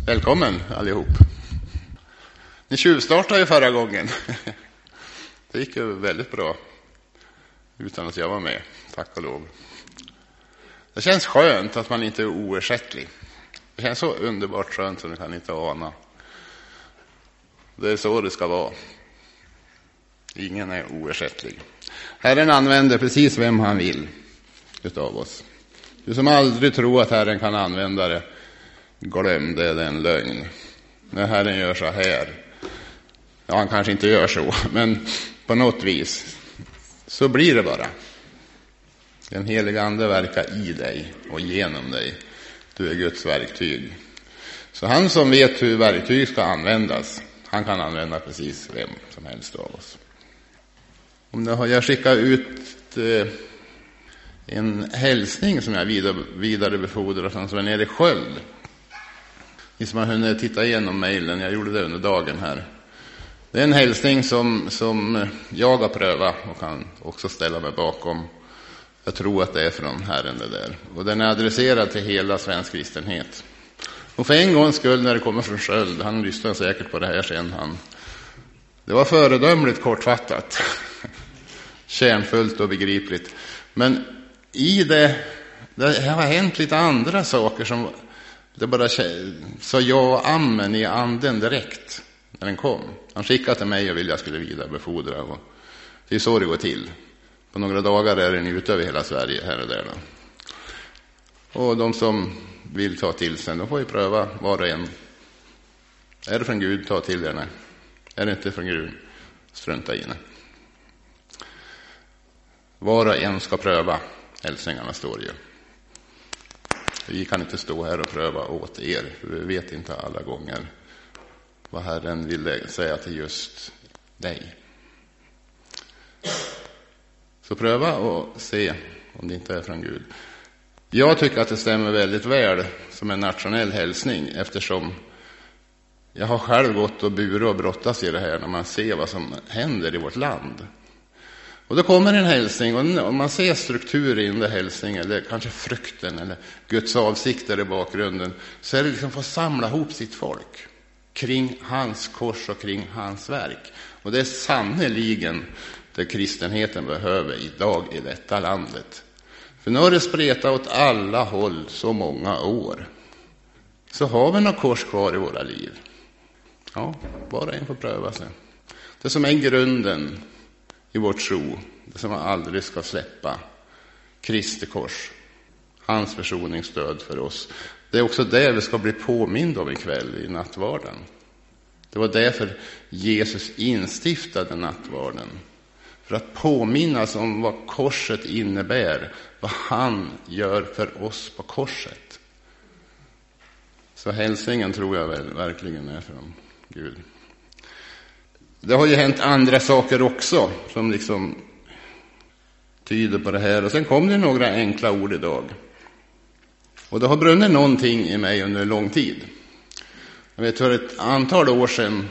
Välkommen allihop. Ni tjuvstartade ju förra gången. Det gick ju väldigt bra utan att jag var med, tack och lov. Det känns skönt att man inte är oersättlig. Det känns så underbart skönt som du kan inte ana. Det är så det ska vara. Ingen är oersättlig. Herren använder precis vem han vill utav oss. Du som aldrig tror att Herren kan använda det, glöm det, det är en lögn. När Herren gör så här, ja, han kanske inte gör så, men på något vis så blir det bara. Den heliga ande verkar i dig och genom dig. Du är Guds verktyg. Så han som vet hur verktyg ska användas, han kan använda precis vem som helst av oss. Om det har jag skickat ut en hälsning som jag vidarebefordrar från Sven-Erik Sköld. Ni som har hunnit titta igenom mejlen, jag gjorde det under dagen här. Det är en hälsning som jag har prövat och kan också ställa mig bakom. Jag tror att det är från Herren det där. Och den är adresserad till hela svensk kristenhet. Och för en gångs skull när det kommer från Sköld, han lyssnar säkert på det här sen, det var föredömligt kortfattat. Kärnfullt och begripligt. Men i det har hänt lite andra saker som det bara sa ja och amen i anden direkt när den kom. Han skickade till mig och ville jag skulle vidarebefordra. Och det är så det går till. På några dagar är den ute över hela Sverige här och där. Och de som vill ta till sig, de får ju pröva var och en. Är det från Gud, ta till er. Är det inte från Gud, strunta i det. Var och en ska pröva, hälsningarna står ju. Vi kan inte stå här och pröva åt er, för vi vet inte alla gånger vad Herren vill säga till just dig. Så pröva och se om det inte är från Gud. Jag tycker att det stämmer väldigt väl som en nationell hälsning, eftersom jag har själv gått och burit och brottas i det här när man ser vad som händer i vårt land. Och då kommer en hälsning, och om man ser struktur i den hälsning, eller kanske frukten, eller Guds avsikter i bakgrunden, så är det liksom för att samla ihop sitt folk kring hans kors och kring hans verk. Och det är sannoliken det kristenheten behöver idag i detta landet. För nu har det spretat åt alla håll så många år. Så har vi något kors kvar i våra liv. Ja, bara en får pröva sig. Det som är grunden i vårt tro, det som man aldrig ska släppa, Kristi kors, hans försoningsstöd för oss. Det är också det vi ska bli påminda om ikväll i nattvarden. Det var därför Jesus instiftade nattvarden. För att påminnas om vad korset innebär, vad han gör för oss på korset. Så hälsningen tror jag verkligen är från Gud. Det har ju hänt andra saker också som liksom tyder på det här. Och sen kom det några enkla ord idag. Och det har brunnit någonting i mig under lång tid. Jag vet för ett antal år sedan,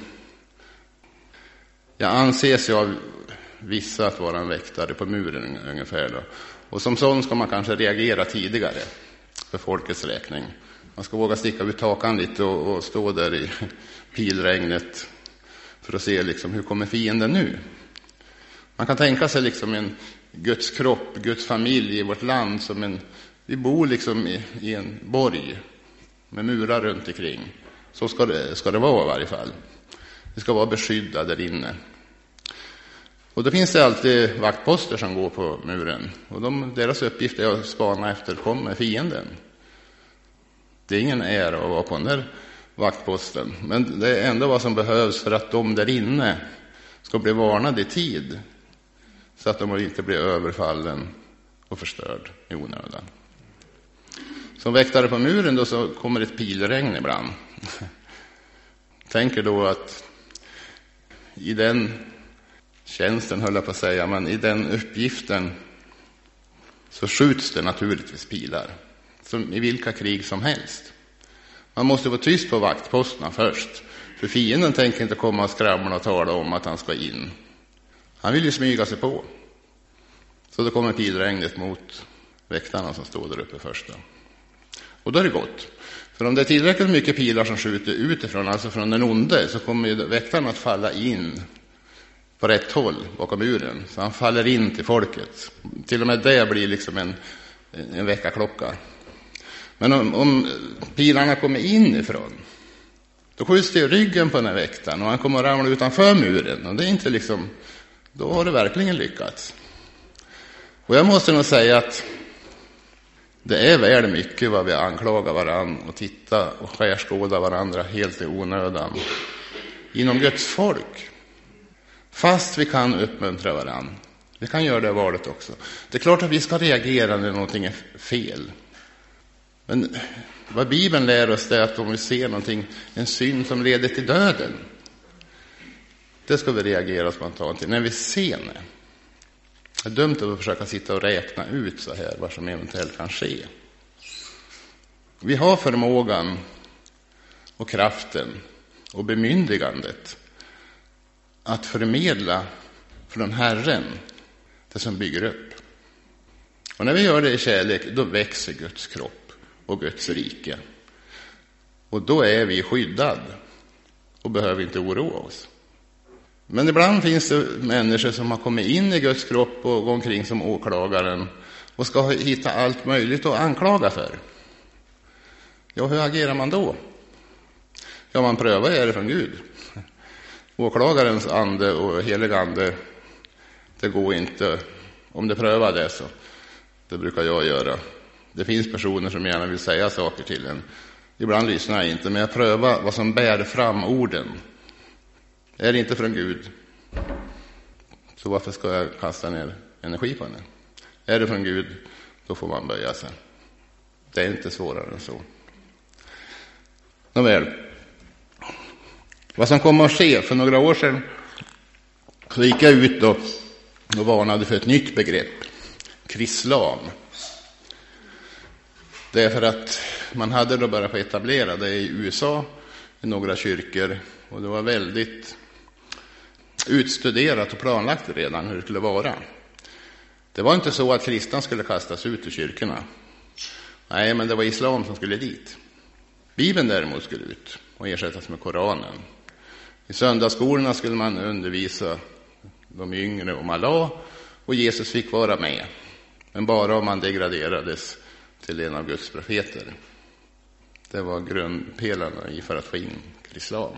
jag anses ju av vissa att vara en väktare på muren ungefär då. Och som sån ska man kanske reagera tidigare för folkets räkning. Man ska våga sticka ut takan lite och stå där i pilregnet för att se liksom, hur kommer fienden nu? Man kan tänka sig liksom en Guds kropp, Guds familj i vårt land som vi bor liksom i en borg med murar runt omkring. Så ska det vara i varje fall. Vi ska vara beskyddade där inne. Och då finns det alltid vaktposter som går på muren. Och deras uppgift är att spana efter kommer fienden. Det är ingen ära att vara på den där vaktposten. Men det är ändå vad som behövs för att de där inne ska bli varnade i tid. Så att de inte blir överfallen och förstörd i onödan. Som väktare på muren då så kommer ett pilregn ibland. Tänker då att i den tjänsten, höll jag på att säga, men i den uppgiften så skjuts det naturligtvis pilar. Som i vilka krig som helst. Man måste vara tyst på vaktposterna först. För fienden tänker inte komma och skramla och tala om att han ska in. Han vill ju smyga sig på. Så då kommer pilregnet mot väktarna som står där uppe först. Och då är det gott. För om det är tillräckligt mycket pilar som skjuter utifrån, alltså från den onde, så kommer ju väktaren att falla in på rätt håll bakom muren. Så han faller in till folket. Till och med det blir liksom en väckarklocka. Men om pilarna kommer inifrån, då skjuts det i ryggen på den här väktaren och han kommer att ramla utanför muren. Och det är inte liksom, då har det verkligen lyckats. Och jag måste nog säga att det är väl mycket vad vi anklagar varandra och titta och skärskåda varandra helt i onödan inom Guds folk. Fast vi kan uppmuntra varandra. Vi kan göra det valet också. Det är klart att vi ska reagera när någonting är fel. Men vad Bibeln lär oss är att om vi ser någonting, en synd som leder till döden, det ska vi reagera spontant till när vi ser det. Det är dumt att försöka sitta och räkna ut så här vad som eventuellt kan ske. Vi har förmågan och kraften och bemyndigandet att förmedla från Herren det som bygger upp. Och när vi gör det i kärlek, då växer Guds kropp och Guds rike. Och då är vi skyddade och behöver inte oroa oss. Men ibland finns det människor som har kommit in i Guds kropp och går omkring som åklagaren och ska hitta allt möjligt att anklaga för. Ja, hur agerar man då? Ja, man prövar, är det från Gud? Åklagarens ande och helig ande, det går inte. Om det prövar det så, det brukar jag göra. Det finns personer som gärna vill säga saker till en. Ibland lyssnar jag inte, men jag prövar vad som bär fram orden. Är det inte från Gud, så varför ska jag kasta ner energi på henne? Är det från Gud, då får man böja sig. Det är inte svårare än så. Nåväl. Vad som kommer att ske, för några år sedan så gick jag ut och varnade för ett nytt begrepp, krislam. Det är för att man hade då börjat etablera det i USA i några kyrkor, och det var väldigt utstuderat och planlagt redan hur det skulle vara. Det var inte så att kristna skulle kastas ut ur kyrkorna. Nej, men det var islam som skulle dit. Bibeln däremot skulle ut och ersättas med Koranen. I söndagsskolorna skulle man undervisa de yngre om Allah, och Jesus fick vara med. Men bara om man degraderades till en av Guds profeter. Det var grundpelarna i för att få in islam.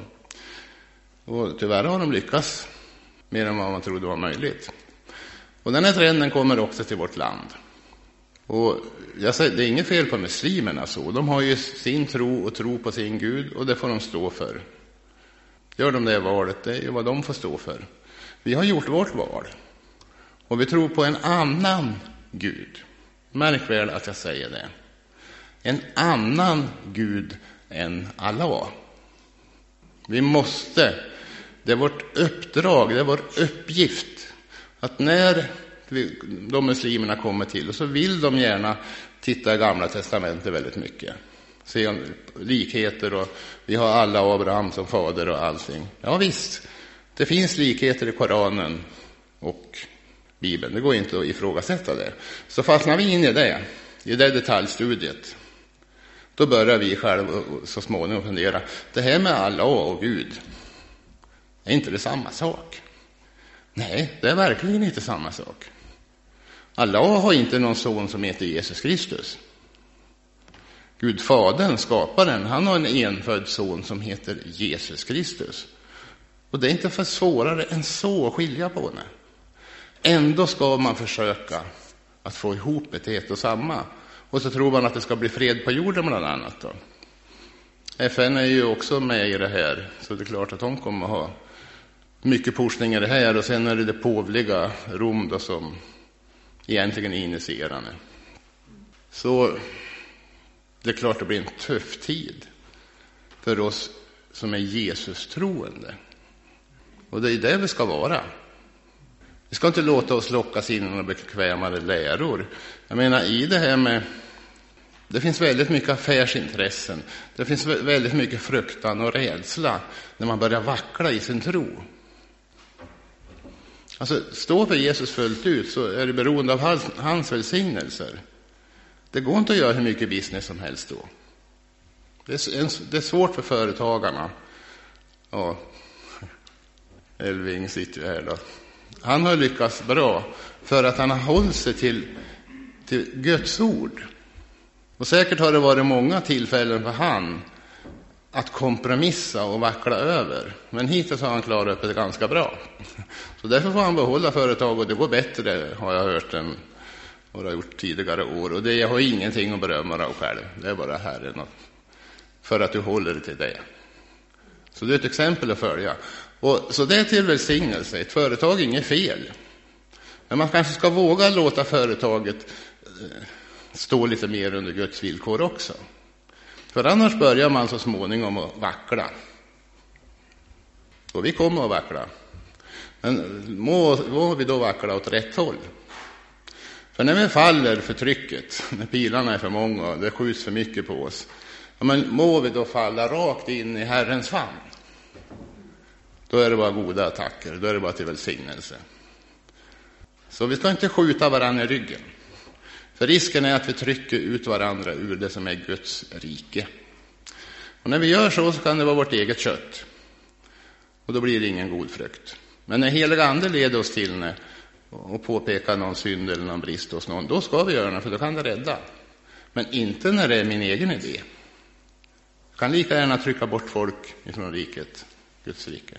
Och tyvärr har de lyckats mer än vad man trodde var möjligt. Och den här trenden kommer också till vårt land. Och jag säger, det är inget fel på muslimerna så. De har ju sin tro och tro på sin Gud, och det får de stå för. Gör de det valet, det är ju vad de får stå för. Vi har gjort vårt val. Och vi tror på en annan Gud. Märk väl att jag säger det. En annan Gud än Allah. Vi måste, det är vårt uppdrag, det är vår uppgift, att när de muslimerna kommer till, och så vill de gärna titta i Gamla testamentet väldigt mycket. Se likheter, och vi har alla Abraham som fader och allting. Ja visst, det finns likheter i Koranen och Bibeln. Det går inte att ifrågasätta det. Så fastnar vi in i det detaljstudiet, då börjar vi själva så småningom fundera. Det här med Allah och Gud, är inte det samma sak? Nej, det är verkligen inte samma sak. Allah har inte någon son som heter Jesus Kristus. Gud fadern, skaparen, han har en enfödd son som heter Jesus Kristus. Och det är inte för svårare än så att skilja på det. Ändå ska man försöka att få ihop ett och samma. Och så tror man att det ska bli fred på jorden bland annat då. FN är ju också med i det här, så det är klart att de kommer att ha mycket pushning i det här. Och sen är det påvliga Rom då som egentligen är initierande. Så det är klart att det blir en tuff tid för oss som är Jesus troende. Och det är det vi ska vara. Vi ska inte låta oss lockas in i några bekvämare läror. Jag menar, i det här med, det finns väldigt mycket affärsintressen. Det finns väldigt mycket fruktan och rädsla när man börjar vackla i sin tro. Alltså, stå för Jesus fullt ut, så är det beroende av hans välsignelser. Det går inte att göra hur mycket business som helst då. Det är svårt för företagarna. Ja, Elving sitter ju här då. Han har lyckats bra för att han har hållit sig till Guds ord. Och säkert har det varit många tillfällen för han att kompromissa och vackla över. Men hittills har han klarat upp det ganska bra. Så därför får han behålla företag, och det går bättre, har jag hört, än vad det har gjort tidigare år. Och det har ingenting att berömma dig själv. Det är bara Herren för att du håller till det. Så det är ett exempel att följa. Och så det är till välsignelse. Ett företag är inget fel. Men man kanske ska våga låta företaget stå lite mer under Guds villkor också. För annars börjar man så småningom att vackla. Och vi kommer att vackla. Men må vi då vackla åt rätt håll. För när vi faller för trycket, när pilarna är för många och det skjuts för mycket på oss, men må vi då falla rakt in i Herrens famn. Då är det bara goda attacker, då är det bara till välsignelse. Så vi ska inte skjuta varandra i ryggen. För risken är att vi trycker ut varandra ur det som är Guds rike. Och när vi gör så kan det vara vårt eget kött. Och då blir det ingen god frukt. Men när heliga ande leder oss till och påpekar någon synd eller någon brist hos någon, då ska vi göra det, för då kan det rädda. Men inte när det är min egen idé. Jag kan lika gärna trycka bort folk ifrån riket, Guds rike.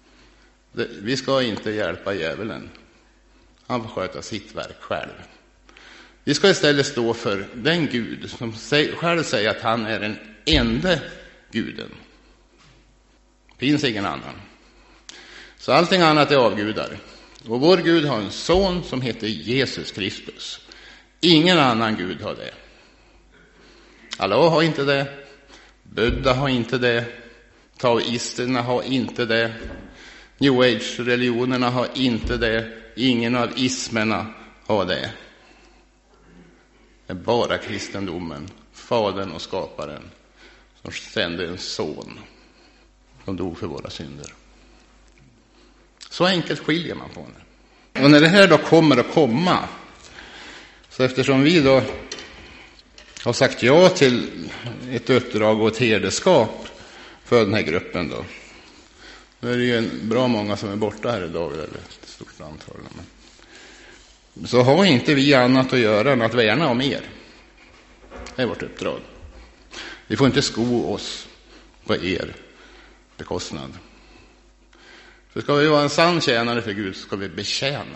Vi ska inte hjälpa djävulen. Han får sköta sitt verk själv. Vi ska istället stå för den Gud som själv säger att han är den enda guden. Det finns ingen annan. Så allting annat är avgudar. Och vår Gud har en son som heter Jesus Kristus. Ingen annan Gud har det. Allah har inte det. Buddha har inte det. Taoisterna har inte det. New Age-religionerna har inte det. Ingen av ismerna har det. Det är bara kristendomen, fadern och skaparen, som sände en son som dog för våra synder. Så enkelt skiljer man på det. Och när det här då kommer att komma, så eftersom vi då har sagt ja till ett uppdrag och ett herdeskap för den här gruppen då är det ju en bra många som är borta här idag, eller ett stort antal. Så har inte vi annat att göra än att värna om er. Det är vårt uppdrag. Vi får inte sko oss på er bekostnad. För ska vi vara en sann tjänare för Gud, så ska vi betjäna.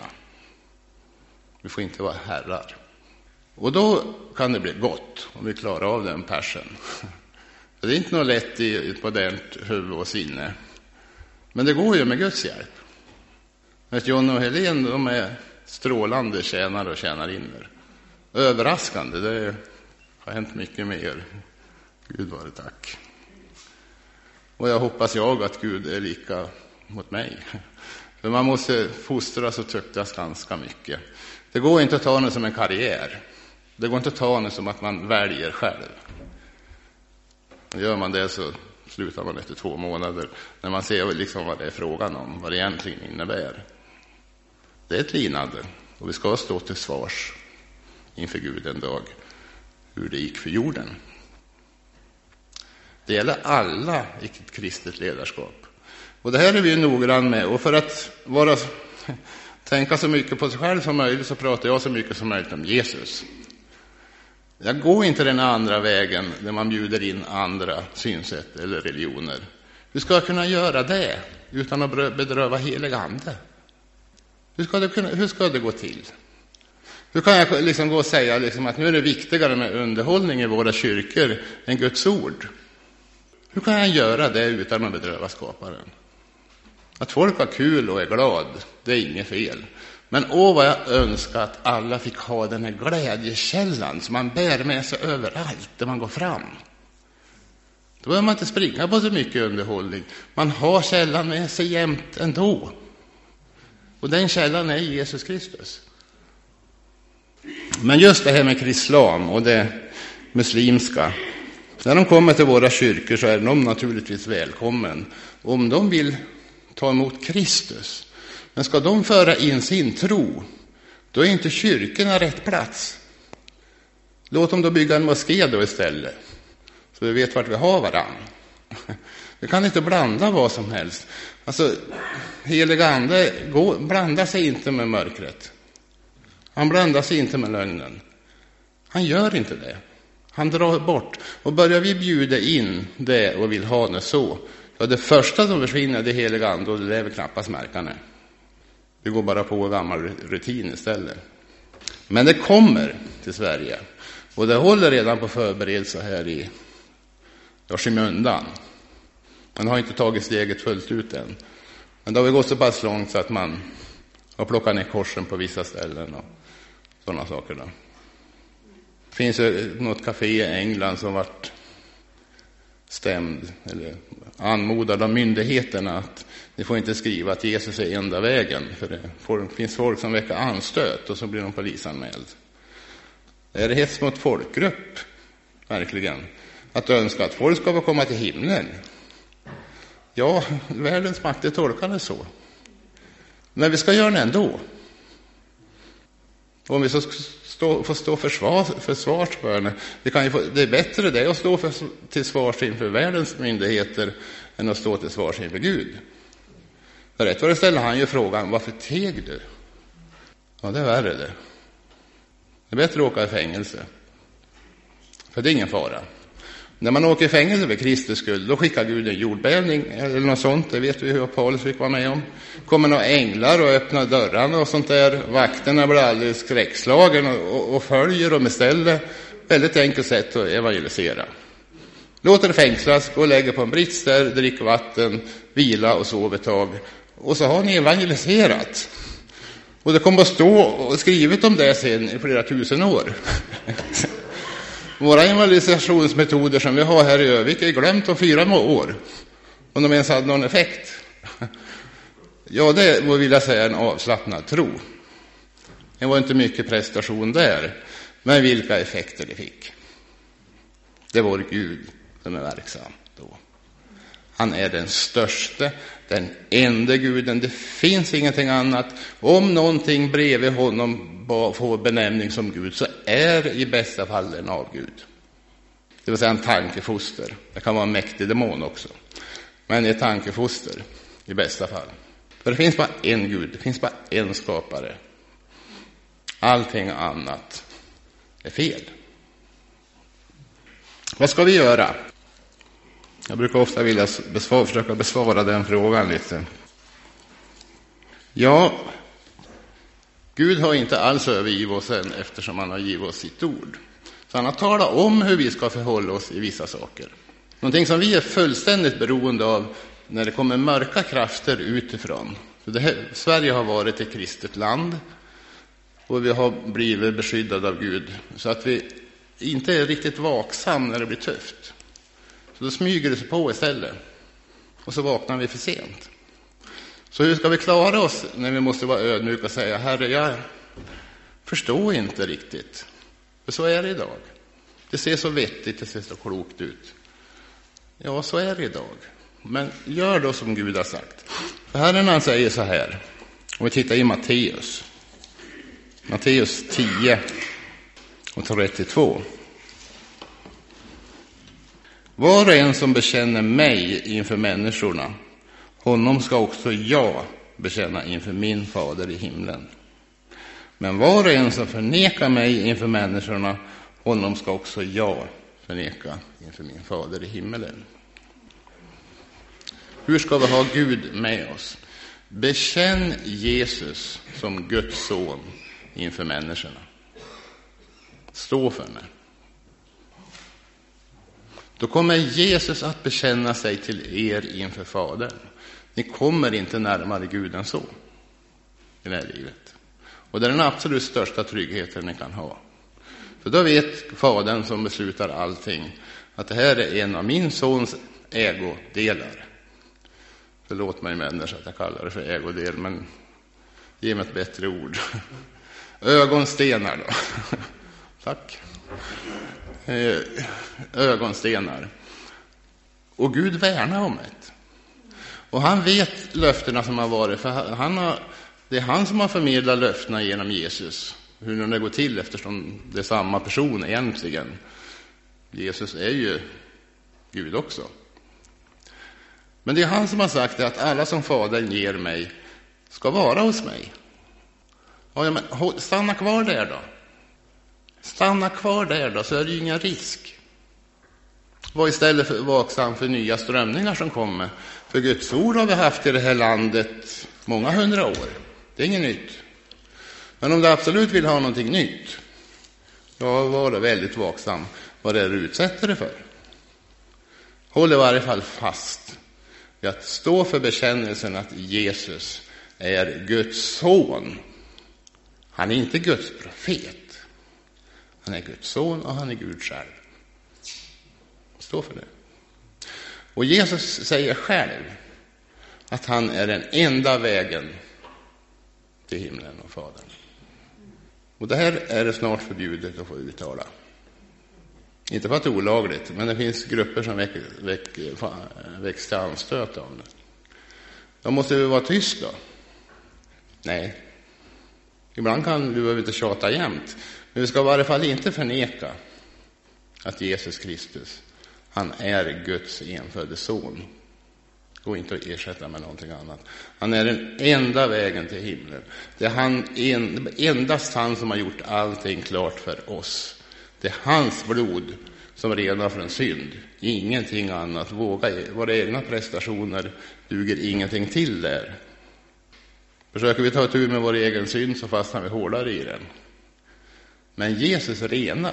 Vi får inte vara herrar. Och då kan det bli gott om vi klarar av den passion. Det är inte något lätt i ett modernt huvud och sinne. Men det går ju med Guds hjälp. John och Helen, de är strålande tjänare och tjänarinnor. Överraskande, det har hänt mycket mer. Gud vare tack. Och jag hoppas att Gud är lika mot mig. För man måste fostras och tuktas ganska mycket. Det går inte att ta det som en karriär. Det går inte att ta det som att man väljer själv. Gör man det så slutar man efter 2 månader. När man ser liksom vad det är frågan om. Vad det egentligen innebär. Det är ett lidande. Och vi ska stå till svars inför Gud en dag. Hur det gick för jorden. Det gäller alla i ett kristet ledarskap. Och det här är vi noggrann med. Och för att tänka så mycket på sig själv som möjligt, så pratar jag så mycket som möjligt om Jesus. Jag går inte den andra vägen där man bjuder in andra synsätt eller religioner. Hur ska jag kunna göra det utan att bedröva helig ande? Hur ska det gå till? Hur kan jag liksom gå och säga liksom att nu är det viktigare med underhållning i våra kyrkor än Guds ord? Hur kan jag göra det utan att bedröva skaparen? Att folk har kul och är glad, det är inget fel. Men vad jag önskar att alla fick ha den här glädjekällan som man bär med sig överallt där man går fram. Då behöver man inte springa på så mycket underhållning. Man har källan med sig jämt ändå. Och den källan är Jesus Kristus. Men just det här med islam och det muslimska. När de kommer till våra kyrkor så är de naturligtvis välkommen. Om de vill ta emot Kristus. Men ska de föra in sin tro, då är inte kyrkorna rätt plats. Låt dem då bygga en moské då istället. Så vi vet vart vi har varann. Vi kan inte blanda vad som helst. Alltså, heliga ande blandar sig inte med mörkret. Han blandar sig inte med lögnen. Han gör inte det. Han drar bort. Och börjar vi bjuda in det och vill ha det så, ja, det första som försvinner det heliga ande, och det är vi knappast märka nu. Vi går bara på gammal rutin istället. Men det kommer till Sverige. Och det håller redan på förberedelse här i skymundan. Man har inte tagit steget fullt ut än. Men då har vi gått så pass långt så att man har plockat ner korsen på vissa ställen och sådana saker då. Det finns ju något café i England som varit stämd eller anmodad av myndigheterna att ni får inte skriva att Jesus är enda vägen, för det finns folk som väcker anstöt och så blir de polisanmäld. Är det hets mot folkgrupp verkligen att önska att folk ska få komma till himlen? Ja, världens makter tolkar det så. Men vi ska göra det ändå. Om vi så får stå försvars för det. Det är bättre det att stå till svars inför världens myndigheter än att stå till svars inför Gud. För rätt vad det ställer han ju frågan, varför teg du? Ja, det är värre det. Det är bättre att åka i fängelse. För det är ingen fara. När man åker i fängelse för Kristus skull, då skickar Gud en jordbävning eller något sånt. Det vet vi hur Paulus fick vara med om. Kommer några änglar och öppnar dörrarna och sånt där. Vakterna blir alldeles skräckslagen och följer dem istället. Väldigt enkelt sätt att evangelisera. Låter det fängslas, gå och lägga på en brits där, dricka vatten, vila och sova ett tag. Och så har ni evangeliserat. Och det kommer att stå och skrivet om det sen i flera tusen år. Våra evangelisationsmetoder som vi har här i Övik är glömt om 4 år. Om de ens hade någon effekt. Ja, det vill jag säga en avslappnad tro. Det var inte mycket prestation där. Men vilka effekter det fick. Det var Gud som är verksam då. Han är den största, den enda guden. Det finns ingenting annat. Om någonting bredvid honom får benämning som Gud, så är i bästa fall en avgud. Det vill säga en tankefoster. Det kan vara en mäktig demon också. Men ett tankefoster i bästa fall. För det finns bara en Gud. Det finns bara en skapare. Allting annat är fel. Vad ska vi göra? Jag brukar ofta vilja försöka besvara den frågan lite. Ja, Gud har inte alls övergivit oss än, eftersom han har givit oss sitt ord. Så han har talat om hur vi ska förhålla oss i vissa saker. Någonting som vi är fullständigt beroende av när det kommer mörka krafter utifrån. Så Sverige har varit ett kristet land och vi har blivit beskyddade av Gud. Så att vi inte är riktigt vaksam när det blir tufft. Så då smyger det sig på istället. Och så vaknar vi för sent. Så hur ska vi klara oss när vi måste vara ödmjuka och säga, Herre, jag förstår inte riktigt. För så är det idag. Det ser så vettigt, det ser så klokt ut. Ja, så är det idag. Men gör då som Gud har sagt. För Herren han säger så här. Om vi tittar i Matteus. Matteus 10 och 32. Var och en som bekänner mig inför människorna, honom ska också jag bekänna inför min fader i himlen. Men var och en som förnekar mig inför människorna, honom ska också jag förneka inför min fader i himlen. Hur ska vi ha Gud med oss? Bekänn Jesus som Guds son inför människorna. Stå för det. Då kommer Jesus att bekänna sig till er inför Fadern. Ni kommer inte närmare Gud än så i det här livet. Och det är den absolut största tryggheten ni kan ha. För då vet Fadern som beslutar allting att det här är en av min sons ägodelar. Förlåt mig människa att jag kallar det för ägodel, men ge mig ett bättre ord. Ögonstenar då. Tack. Ögonstenar. Och Gud värnar om det. Och han vet löftena som har varit. För det är han som har förmedlat löftena genom Jesus. Hur det går till eftersom det är samma person egentligen. Jesus är ju Gud också. Men det är han som har sagt att alla som Fadern ger mig ska vara hos mig. Ja, men stanna kvar där då. Stanna kvar där då, så är det ju ingen risk. Var istället vaksam för nya strömningar som kommer. För Guds ord har vi haft i det här landet många hundra år. Det är inget nytt. Men om du absolut vill ha någonting nytt, då var det väldigt vaksam vad det är du utsätter dig för. Håll i varje fall fast vid att stå för bekännelsen att Jesus är Guds son. Han är inte Guds profet. Han är Guds son och han är Gud själv. Stå för det. Och Jesus säger själv att han är den enda vägen till himlen och Fadern. Och det här är det snart förbjudet att få uttala. Inte för att det är olagligt, men det finns grupper som väcks till anstöt av det. Då måste vi vara tyst då? Nej. Ibland kan du behöva inte tjata jämt. Men vi ska i varje fall inte förneka att Jesus Kristus, han är Guds enfödde son. Går inte att ersätta med någonting annat. Han är den enda vägen till himlen. Det är endast han som har gjort allting klart för oss. Det är hans blod som renar från synd. Ingenting annat. Våra egna prestationer duger ingenting till där. Försöker vi ta ett tur med vår egen synd så fastnar vi hårdare i den. Men Jesus rena.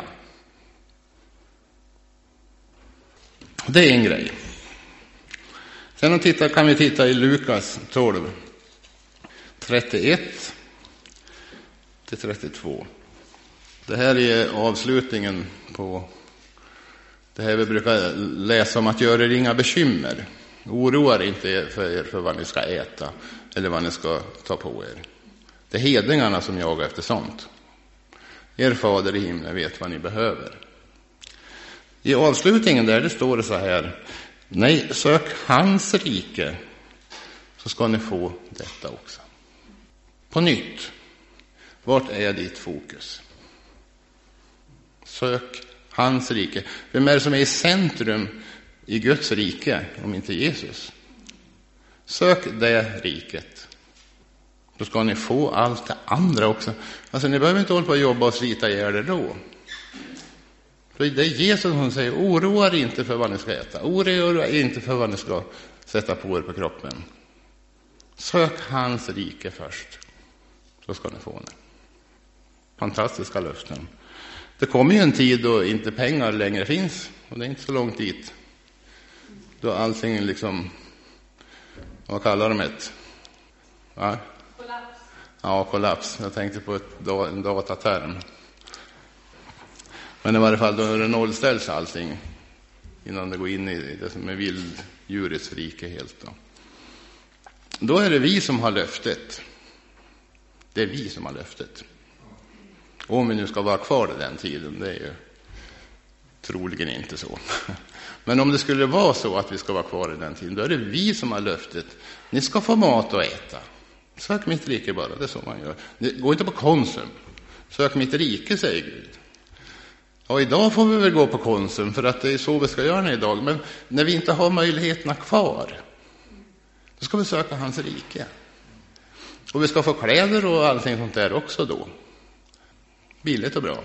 Det är en grej. Sen kan vi titta i Lukas 12, 31-32. Det här är avslutningen på det här vi brukar läsa om att göra er inga bekymmer. Oroa er inte för vad ni ska äta eller vad ni ska ta på er. Det är hedningarna som jagar efter sånt. Er fader i himlen vet vad ni behöver. I avslutningen där det står det så här: nej, sök hans rike så ska ni få detta också. På nytt, vart är ditt fokus? Sök hans rike. Vem är det som är i centrum i Guds rike om inte Jesus? Sök det riket. Då ska ni få allt det andra också. Alltså ni behöver inte hålla på att jobba och slita ihjäl det då. Det är Jesus som säger: oroa er inte för vad ni ska äta. Oroa er inte för vad ni ska sätta på er på kroppen. Sök hans rike först. Så ska ni få det. Fantastiska löften. Det kommer ju en tid då inte pengar längre finns. Och det är inte så långt dit. Då allting liksom, vad kallar de det? Va? Kollaps. Ja, kollaps. Jag tänkte på en dataterm. Men i varje fall då är det nollställs allting innan det går in i det som är vilddjurets rike helt. Då är det vi som har löftet. Det är vi som har löftet. Och om vi nu ska vara kvar i den tiden, det är ju troligen inte så. Men om det skulle vara så att vi ska vara kvar i den tiden, då är det vi som har löftet. Ni ska få mat att äta. Sök mitt rike bara, det är så man gör. Gå inte på Konsum. Sök mitt rike, säger Gud. Och idag får vi väl gå på Konsum för att det är så vi ska göra idag. Men när vi inte har möjligheterna kvar, då ska vi söka hans rike. Och vi ska få kläder och allting sånt där också då. Billigt och bra.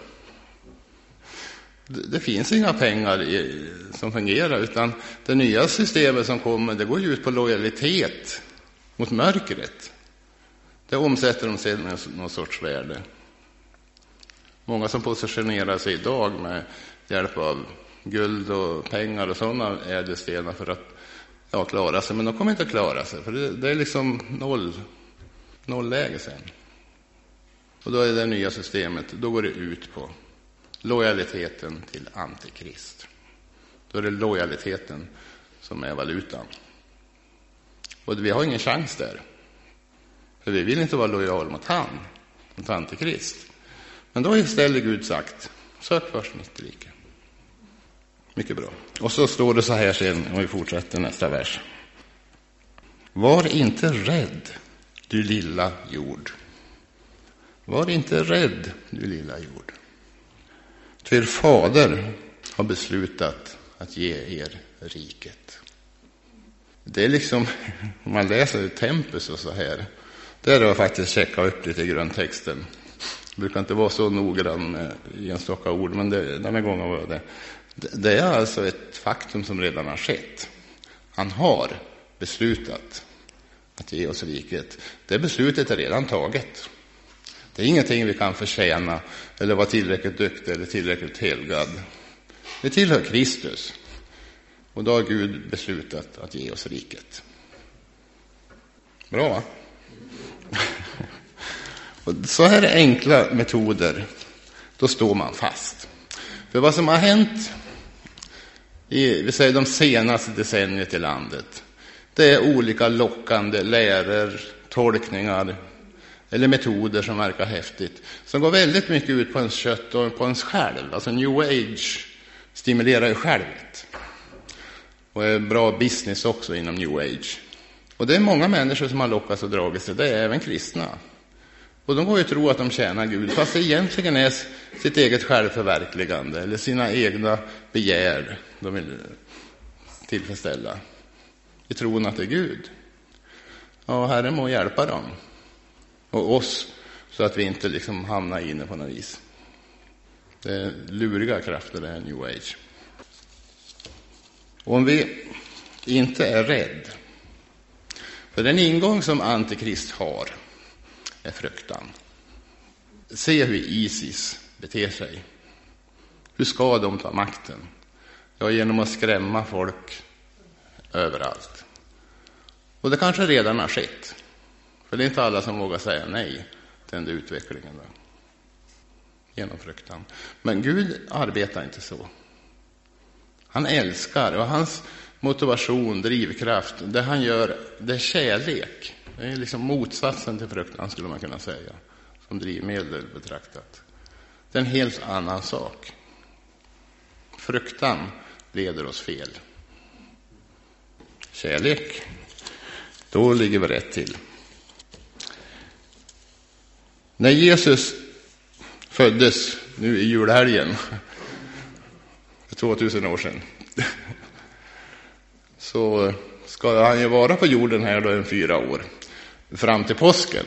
Det finns inga pengar som fungerar, utan det nya systemet som kommer, det går ju ut på lojalitet mot mörkret. Det omsätter de sedan med någon sorts värde. Många som positionerar sig idag med hjälp av guld och pengar och sådana ädelstenar för att klara sig. Men de kommer inte att klara sig, för det är liksom nollläge sen. Och då är det nya systemet, då går det ut på lojaliteten till antikrist. Då är det lojaliteten som är valutan. Och vi har ingen chans där. För vi vill inte vara lojal mot antikrist. Men då har istället Gud sagt: sök först mitt rike. Mycket bra. Och så står det så här sen, om vi fortsätter nästa vers. Var inte rädd, du lilla jord. Var inte rädd, du lilla jord. För fader har beslutat att ge er riket. Det är liksom, om man läser Tempus och så här, där har jag faktiskt checkat upp lite i grundtexten. Det brukar inte vara så noggrann med enstaka ord, men den här gången var det. Det är alltså ett faktum som redan har skett. Han har beslutat att ge oss riket. Det beslutet är redan taget. Det är ingenting vi kan förtjäna eller vara tillräckligt duktig eller tillräckligt helgad. Det tillhör Kristus. Och då har Gud beslutat att ge oss riket. Bra. Och så här är enkla metoder. Då står man fast. För vad som har hänt vi säger de senaste decennierna i landet, det är olika lockande läror, tolkningar eller metoder som verkar häftigt, som går väldigt mycket ut på ens kött och på ens själv. Alltså New Age stimulerar ju självet. Och är bra business också inom New Age. Och det är många människor som har lockats och dragit sig, det är även kristna. Och de går ju tro att de tjänar Gud, fast det egentligen är sitt eget självförverkligande eller sina egna begär de vill tillfredsställa i tron att det är Gud. Ja, Herren må hjälpa dem och oss så att vi inte liksom hamnar inne på något vis. Det är luriga krafter, det är New Age. Och om vi inte är rädd, för den ingång som Antikrist har är fruktan. Se hur ISIS beter sig. Hur ska de ta makten? Ja, genom att skrämma folk överallt. Och det kanske redan har skett. För det är inte alla som vågar säga nej till den utvecklingen. Då. Genom fruktan. Men Gud arbetar inte så. Han älskar, och hans motivation, drivkraft, det han gör, det är kärlek. Det är liksom motsatsen till fruktan, skulle man kunna säga, som drivmedel betraktat. Det är en helt annan sak. Fruktan leder oss fel. Kärlek, då ligger vi rätt till. När Jesus föddes nu i julhelgen för 2000 år sedan, så ska han ju vara på jorden här då 4 år fram till påsken.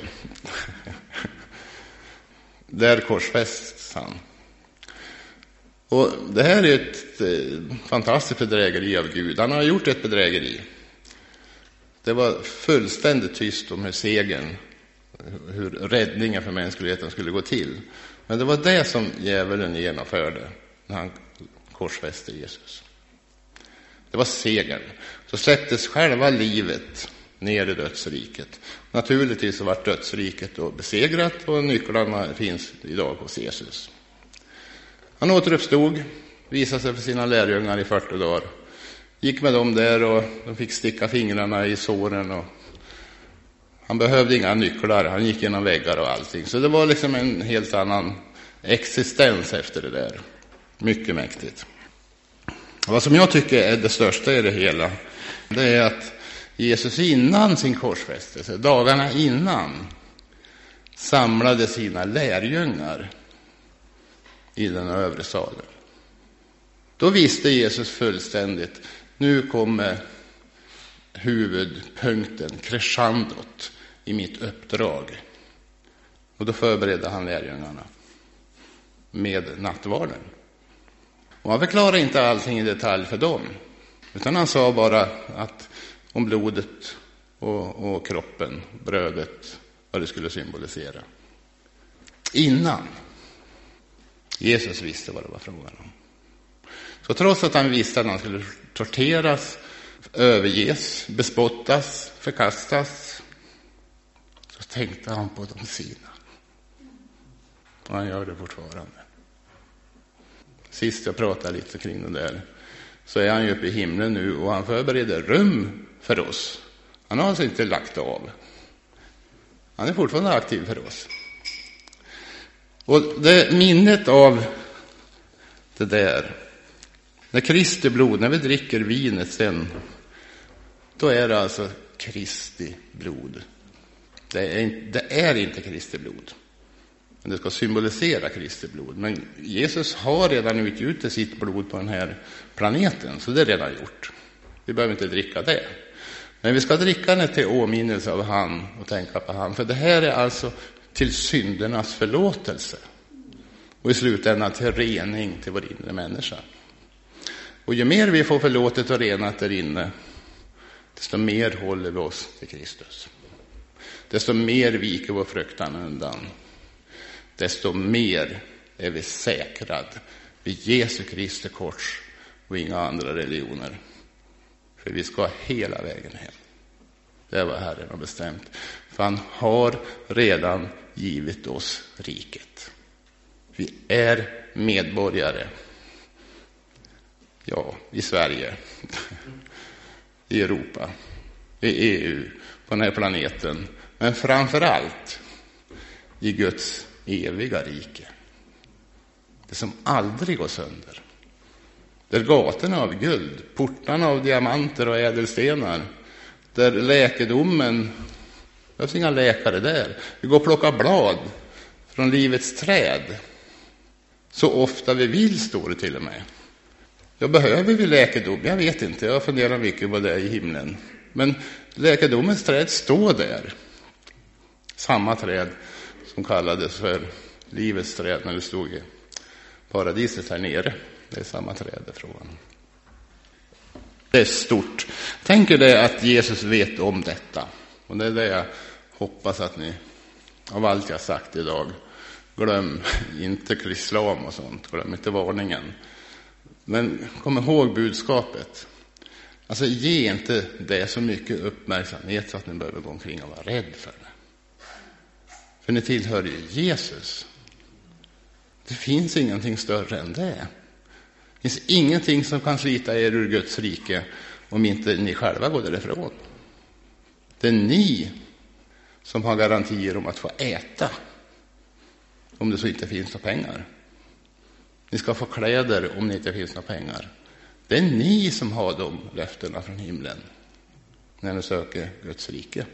Där korsfästs han. Och det här är ett fantastiskt bedrägeri av Gud. Han har gjort ett bedrägeri. Det var fullständigt tyst om hur räddningen för mänskligheten skulle gå till. Men det var det som djävulen genomförde när han korsfäste Jesus. Det var segern. Så släpptes själva livet ner i dödsriket. Naturligtvis så var dödsriket då besegrat, och nycklarna finns idag hos Jesus. Han återuppstod, visade sig för sina lärjungar i 40 dagar. Gick med dem där och de fick sticka fingrarna i såren. Och han behövde inga nycklar, han gick genom väggar och allting. Så det var liksom en helt annan existens efter det där. Mycket mäktigt. Vad som jag tycker är det största i det hela, det är att Jesus innan sin korsfästelse, dagarna innan, samlade sina lärjungar i den övre salen. Då visste Jesus fullständigt, nu kommer huvudpunkten, crescendot i mitt uppdrag. Och då förberedde han lärjungarna med nattvarden. Och han förklarade inte allting i detalj för dem, utan han sa bara att om blodet och kroppen, brödet, vad det skulle symbolisera. Innan Jesus visste vad det var frågan om. Så trots att han visste att han skulle torteras, överges, bespottas, förkastas, så tänkte han på de sina. Och han gör det fortfarande. Sist jag pratade lite kring det där, så är han ju uppe i himlen nu och han förbereder rum för oss. Han har alltså inte lagt av. Han är fortfarande aktiv för oss. Och det minnet av det där, när Kristi blod, när vi dricker vinet sen, då är det alltså Kristi blod. Det är inte Kristi blod. Men det ska symbolisera Kristi blod. Men Jesus har redan utgjutit sitt blod på den här planeten, så det är redan gjort. Vi behöver inte dricka det. Men vi ska dricka det till åminnelse av han och tänka på han. För det här är alltså till syndernas förlåtelse. Och i slutändan till rening till vår inre människa. Och ju mer vi får förlåtet och renat där inne, desto mer håller vi oss till Kristus. Desto mer viker vår fruktan undan. Desto mer är vi säkrad vid Jesu Kristi kors och inga andra religioner. För vi ska hela vägen hem. Det är vad Herren har bestämt. För han har redan givit oss riket. Vi är medborgare. Ja, i Sverige, i Europa, i EU, på den här planeten. Men framför allt i Guds eviga rike. Det som aldrig går sönder. Där gatorna av guld, portarna av diamanter och ädelstenar. Där läkedomen, det finns inga läkare där. Vi går och plockar blad från livets träd. Så ofta vi vill, står det till och med. Ja, behöver vi läkedom? Jag vet inte, jag funderar mycket på det i himlen. Men läkedomens träd står där. Samma träd som kallades för livets träd när det stod i paradiset här nere. Det är samma träd från. Det är stort. Tänk er det att Jesus vet om detta. Och det är det jag hoppas att ni, av allt jag sagt idag, glöm inte islam och sånt. Glöm inte varningen. Men kom ihåg budskapet. Alltså ge inte det så mycket uppmärksamhet så att ni behöver gå omkring och vara rädd för det. För ni tillhör ju Jesus. Det finns ingenting större än det. Det finns ingenting som kan slita er ur Guds rike om inte ni själva går därifrån. Det är ni som har garantier om att få äta. Om det så inte finns några pengar. Ni ska få kläder om det inte finns några pengar. Det är ni som har de löftena från himlen när ni söker Guds rike.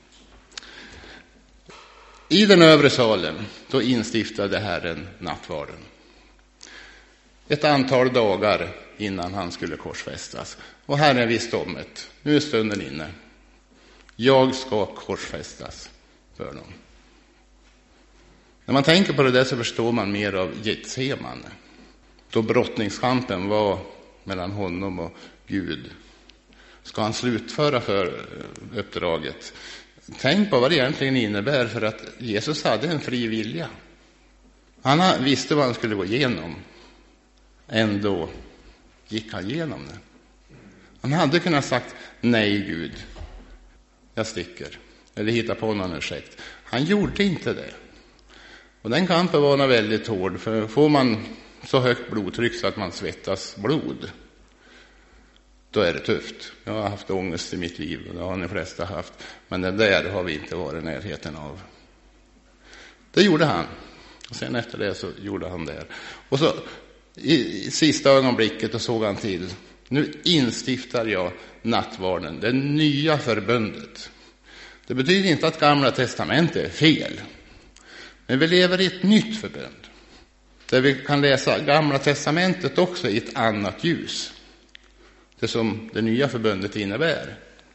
I den övre salen då instiftade Herren nattvarden. Ett antal dagar innan han skulle korsfästas. Och Herren visste om det. Nu är stunden inne. Jag ska korsfästas för dem. När man tänker på det där så förstår man mer av Getsemane. Då brottningskampen var mellan honom och Gud. Ska han slutföra för uppdraget? Tänk på vad det egentligen innebär, för att Jesus hade en fri vilja. Han visste vad han skulle gå igenom. Ändå gick han igenom det. Han hade kunnat sagt nej Gud, jag sticker. Eller hitta på någon ursäkt. Han gjorde inte det. Och den kampen var nog väldigt hård. För får man så högt blodtryck så att man svettas blod, då är det tufft. Jag har haft ångest i mitt liv och det har de flesta haft. Men det där har vi inte varit i närheten av. Det gjorde han. Och sen efter det så gjorde han det. Och så i sista ögonblicket då såg han till. Nu instiftar jag nattvarden, det nya förbundet. Det betyder inte att Gamla testamentet är fel. Men vi lever i ett nytt förbund. Där vi kan läsa Gamla testamentet också i ett annat ljus. Det som det nya förbundet innebär.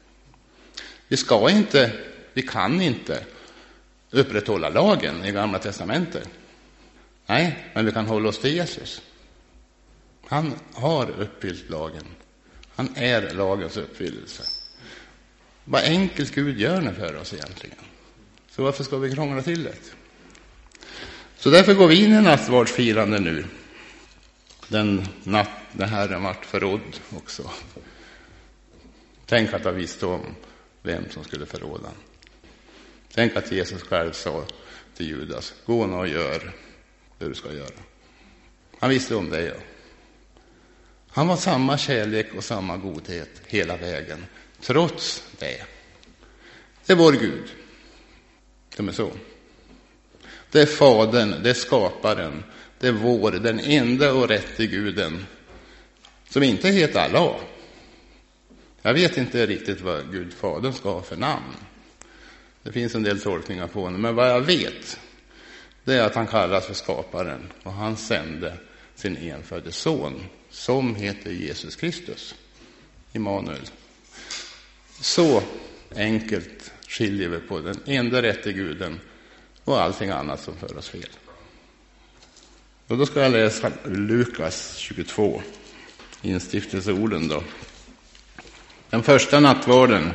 Vi kan inte upprätthålla lagen i Gamla testamentet. Nej, men vi kan hålla oss till Jesus. Han har uppfyllt lagen. Han är lagens uppfyllelse. Vad enkelt Gud gör nu för oss egentligen. Så varför ska vi krångla till det? Så därför går vi in i nattvardsfirande nu. Den Herren vart förrådd också. Tänk att han visste om vem som skulle förråda. Tänk att Jesus själv sa till Judas, gå nu och gör det du ska göra. Han visste om det, ja. Han var samma kärlek och samma godhet hela vägen. Trots det. Det är vår Gud. Det är så. Det är Fadern, det är skaparen. Det är den enda och rätte Guden. Som inte heter Allah. Jag vet inte riktigt vad Gud Fadern ska ha för namn. Det finns en del tolkningar på honom. Men vad jag vet, det är att han kallas för skaparen. Och han sände sin enfödde son, som heter Jesus Kristus. Immanuel. Så enkelt skiljer vi på den enda rätte guden och allting annat som för oss fel. Och då ska jag läsa Lukas 22, instiftelseorden då. Den första nattvarden,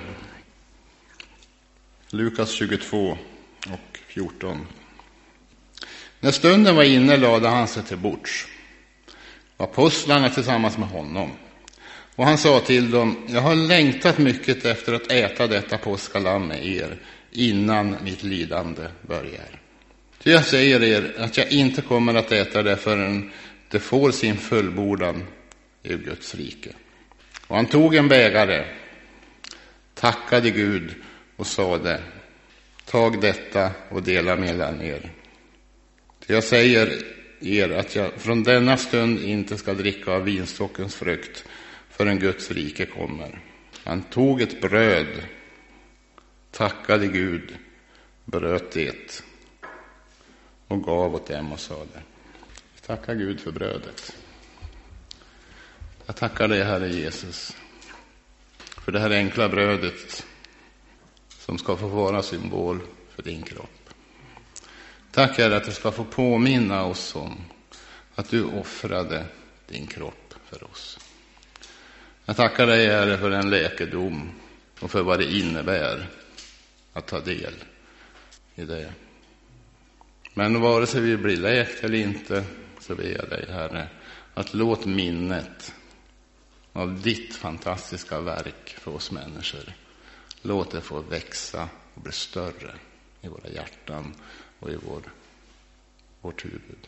Lukas 22 och 14. När stunden var inne lade han sig till bords, och apostlarna tillsammans med honom. Och han sa till dem: jag har längtat mycket efter att äta detta påskalamm med er innan mitt lidande börjar. Så jag säger er att jag inte kommer att äta det förrän det får sin fullbordan i Guds rike. Och han tog en bägare, tackade Gud och sade: tag detta och dela mellan er. Så jag säger er att jag från denna stund inte ska dricka av vinstockens frukt förrän Guds rike kommer. Han tog ett bröd, tackade Gud, bröt det och gav åt dem och sade: tacka Gud för brödet. Jag tackar dig, Herre Jesus, för det här enkla brödet som ska få vara symbol för din kropp. Tack, Herre, att du ska få påminna oss om att du offrade din kropp för oss. Jag tackar dig, Herre, för den läkedom och för vad det innebär att ta del i det. Men vare sig vi blir läkt eller inte, så ber jag dig, Herre, att låt minnet av ditt fantastiska verk för oss människor, låt det få växa och bli större i våra hjärtan och i vårt huvud.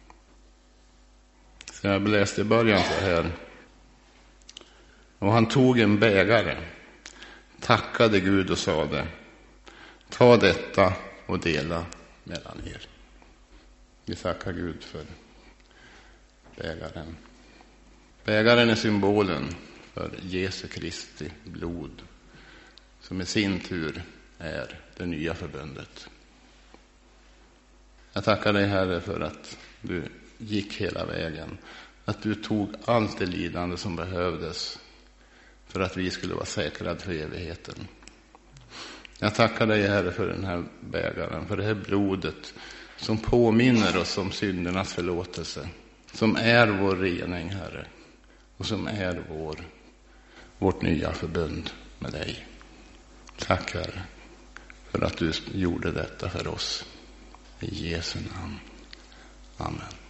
Så jag läste i början så här: och han tog en bägare, tackade Gud och sade: ta detta och dela mellan er. Vi tackar Gud för bägaren. Bägaren är symbolen för Jesu Kristi blod, som i sin tur är det nya förbundet. Jag tackar dig, Herre, för att du gick hela vägen, att du tog allt det lidande som behövdes för att vi skulle vara säkrade för evigheten. Jag tackar dig, Herre, för den här bägaren, för det här blodet som påminner oss om syndernas förlåtelse, som är vår rening, Herre, och som är vårt nya förbund med dig. Tack, Herre, för att du gjorde detta för oss. I Jesu namn. Amen.